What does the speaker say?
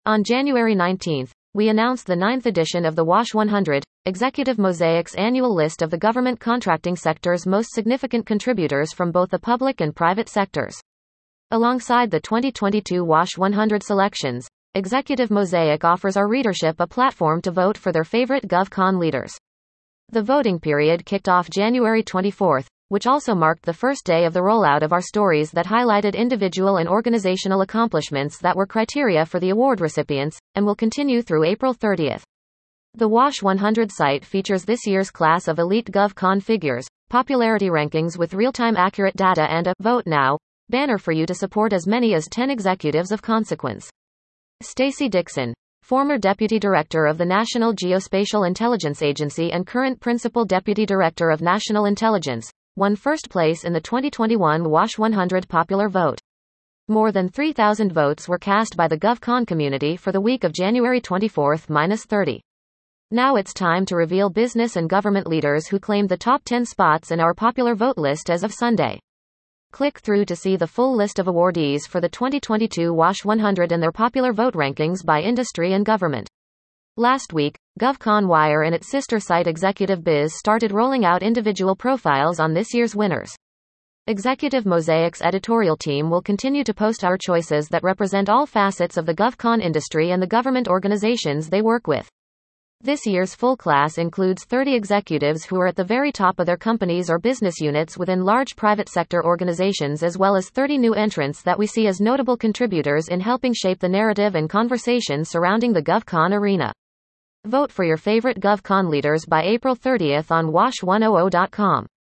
On January 19, we announced the 9th edition of the WASH 100, Executive Mosaic's annual list of the government contracting sector's most significant contributors from both the public and private sectors. Alongside the 2022 WASH 100 selections, Executive Mosaic offers our readership a platform to vote for their favorite GovCon leaders. The voting period kicked off January 24, which also marked the first day of the rollout of our stories that highlighted individual and organizational accomplishments that were criteria for the award recipients, and will continue through April 30. The WASH 100 site features this year's class of elite GovCon figures, popularity rankings with real-time accurate data, and a Vote Now banner for you to support as many as 10 executives of consequence. Stacey Dixon, former Deputy Director of the National Geospatial Intelligence Agency and current Principal Deputy Director of National Intelligence, won first place in the 2021 WASH 100 popular vote. More than 3,000 votes were cast by the GovCon community for the week of January 24-30. Now it's time to reveal business and government leaders who claimed the top 10 spots in our popular vote list as of Sunday. Click through to see the full list of awardees for the 2022 WASH 100 and their popular vote rankings by industry and government. Last week, GovCon Wire and its sister site Executive Biz started rolling out individual profiles on this year's winners. Executive Mosaic's editorial team will continue to post our choices that represent all facets of the GovCon industry and the government organizations they work with. This year's full class includes 30 executives who are at the very top of their companies or business units within large private sector organizations, as well as 30 new entrants that we see as notable contributors in helping shape the narrative and conversation surrounding the GovCon arena. Vote for your favorite GovCon leaders by April 30 on wash100.com.